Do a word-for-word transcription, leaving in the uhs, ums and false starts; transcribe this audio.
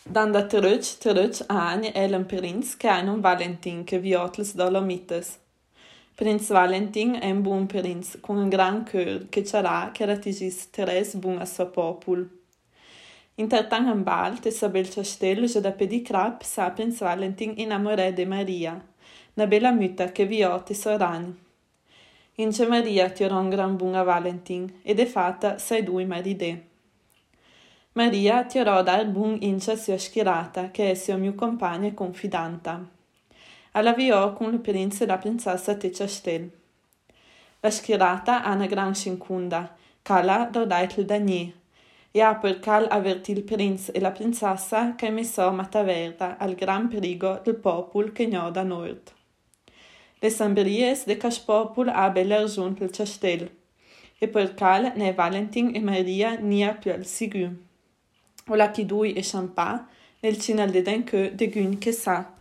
Dan da tröc, tröc ani elan prinz che hai un Valentin che viotels dolomites. Prinz Valentin è un buon prinz, con un gran cœur che c'era che ratigis teres bun a suo popul. Intertan en bal, te sabel castello già da pedicrap sa Prinz Valentin innamorè de Maria, una bella mütta che viote sorani. Ince Maria tirò un gran bun a Valentin, ed è fatta sei due maride. Maria tirò dar bun ince sua schirata, che è sua mia compagna e confidanta. All'avviò con il prince e la princessa te castel. La schirata ha una gran scincunda, cala dordaitel dagné, e ha per cal avvertì il prince e la princessa che messò mataverda al gran perigo del popul che gno da nord. Le sambries de cas popul ha belle argiunt il castel, e per cal ne Valentin e Maria nia più al sigu. O la chi dui e champà, nel cinal de denque de gun che sa.